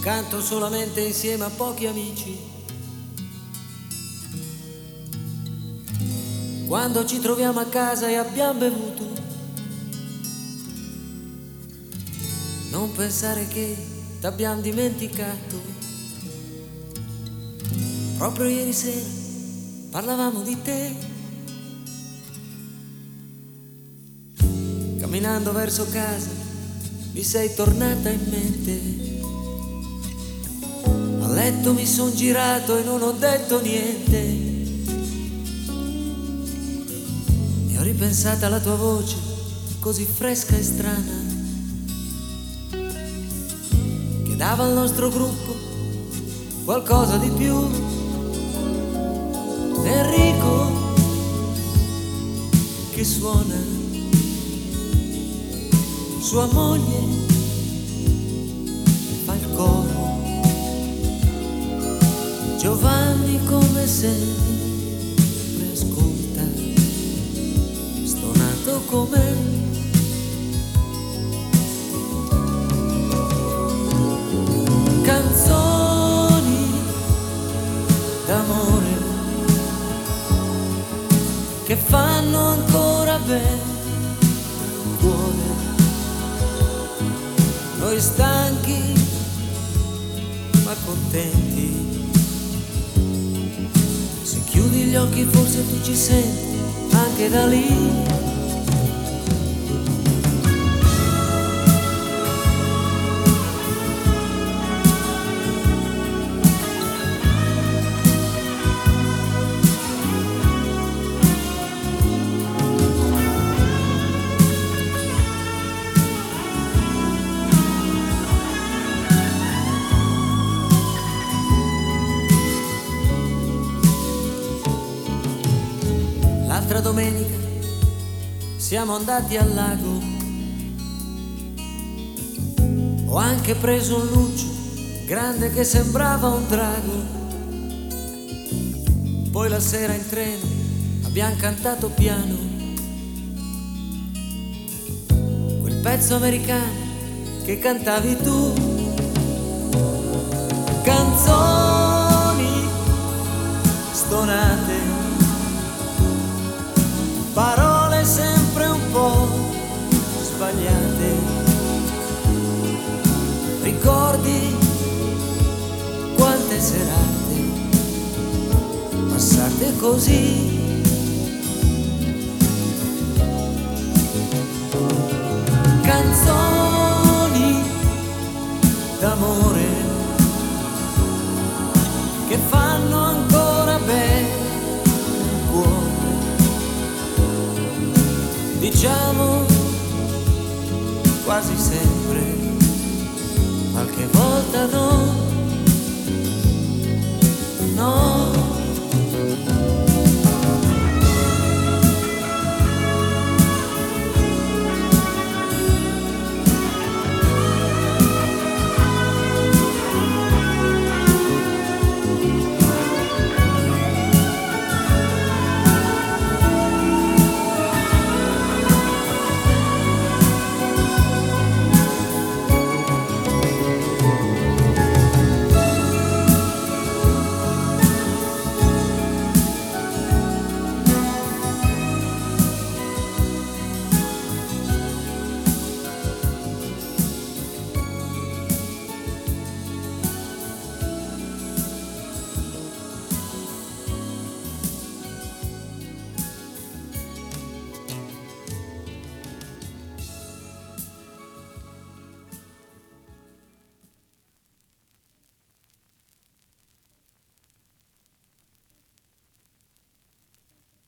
canto solamente insieme a pochi amici. Quando ci troviamo a casa e abbiamo bevuto, non pensare che t'abbiamo dimenticato. Proprio ieri sera parlavamo di te, camminando verso casa mi sei tornata in mente. A letto mi son girato e non ho detto niente, e ho ripensato alla tua voce così fresca e strana, che dava al nostro gruppo qualcosa di più. Enrico che suona, sua moglie fa il coro, Giovanni come sempre ascolta, stonato com'è. Canzoni d'amore che fanno ancora bene il cuore. Noi stanchi ma contenti, se chiudi gli occhi forse tu ci senti anche da lì. L'altra domenica siamo andati al lago, ho anche preso un luccio grande che sembrava un drago. Poi la sera in treno abbiamo cantato piano quel pezzo americano che cantavi tu. Canzoni stonate, parole sempre un po' sbagliate, ricordi quante serate passate così. Canzoni d'amore che fanno ancora bene il cuore, diciamo quasi sempre, qualche volta no.